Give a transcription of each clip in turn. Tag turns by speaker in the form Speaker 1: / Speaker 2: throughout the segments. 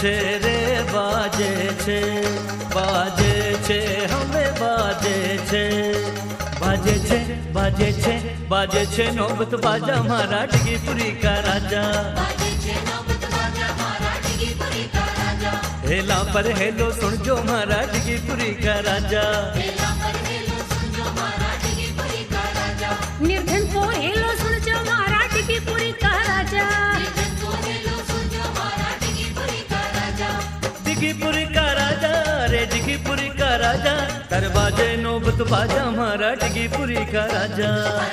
Speaker 1: છે રે બાજે છે, બાજે છે હવે બાજે છે, બાજે છે બાજે છે બાજે છે નોબત બાજા મારા ડીગીપુરી કા રાજા, हेला पर हेलो सुनजो मारा ડીગીપુરી का राजा,
Speaker 2: निर्धन को हेलो सुनजो मारा ડીગીપુરી का राजा,
Speaker 1: ડીગીપુરી का राजा रे ડીગીપુરી का राजा, दरवाजे नौबत बाजा मारा ડીગીપુરી का राजा,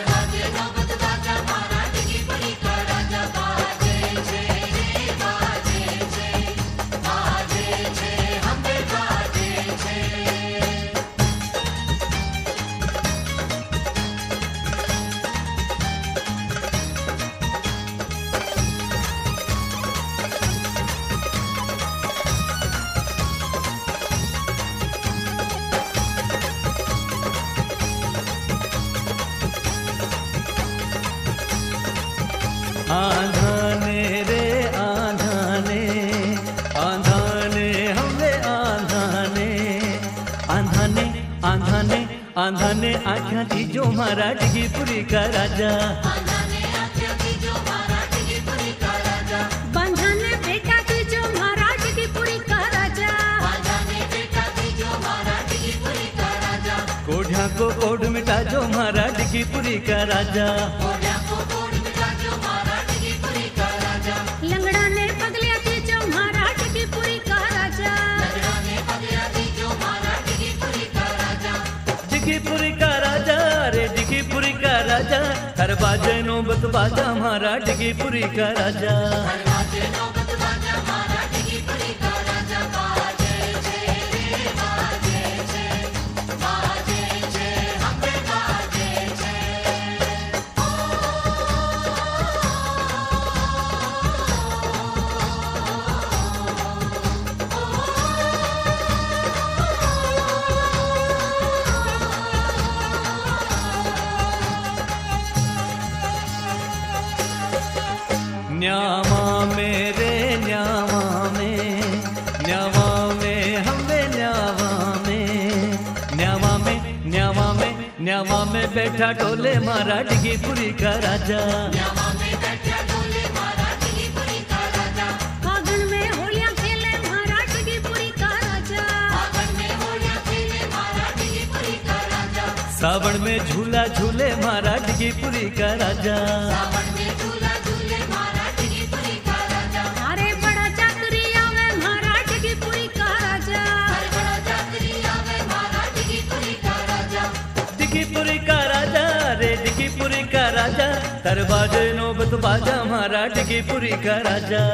Speaker 1: आंधाने रे आंधाने, आंधाने हमरे आंधाने, आंधाने आंधाने आंधाने आँखा दीजो मारा ડીગીપુરી का राजा,
Speaker 2: बंधन बेटा दीजो मारा ડીગીપુરી का राजा,
Speaker 1: कोढ़िया को कोढ़ मिटा जो मारा ડીગીપુરી का राजा,
Speaker 2: लंगड़ा ने पगलिया दीजो मारा ડીગીપુરી का राजा,
Speaker 1: ડીગીપુરી का राजा रे ડીગીપુરી का राजा, दरवाजे नौबत बाजा मारा ડીગીપુરી का राजा, न्यावा मेरे न्यावा में, न्यावा में हमें न्यावा में, न्यावा में न्यावा में न्यावा में बैठा डोले मारा ડીગીપુરી का राजा,
Speaker 2: फागुन में होलियां खेले मारा ડીગીપુરી का राजा,
Speaker 1: सावन में झूला झूले मारा ડીગીપુરી का राजा,
Speaker 2: अरे बड़ा चातुरी आवे मारा ડીગીપુરી का राजा,
Speaker 1: ડીગીપુરી का राजा रे ડીગીપુરી का राजा, दरवाजे नौबत बाजा मारा ડીગીપુરી का राजा,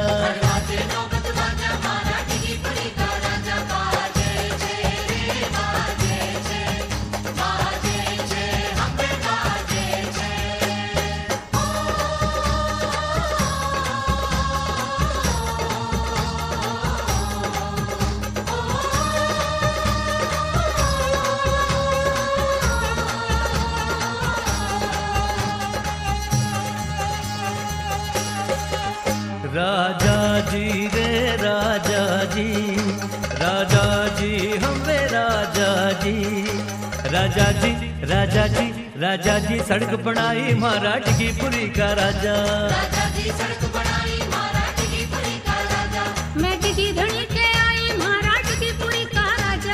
Speaker 1: राजा जी रे राजा जी, राजा जी हमरे राजा जी, राजा जी राजा जी राजा जी सड़क बनाई मारा ડીગીપુરી का राजा,
Speaker 2: मैं ડીગી धनी के आई मारा ડીગીપુરી का राजा,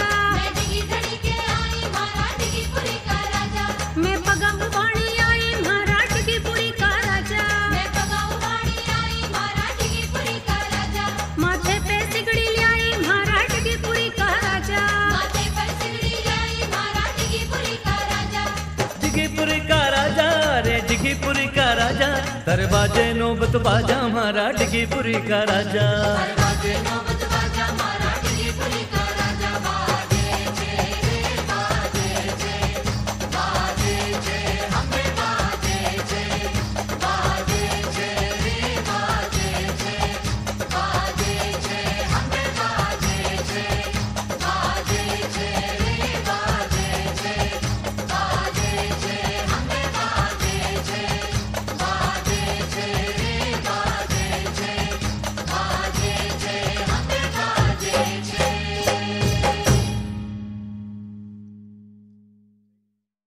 Speaker 2: मैं पगा उबाणी आई मारा ડીગીપુરી का राजा, माथे पे सिगड़ी लाई मारा ડીગીપુરી का राजा,
Speaker 1: ડીગીપુરી का राजा रे ડીગીપુરી का राजा, दरवाजे नौबत बाजा मारा ડીગીપુરી का राजा,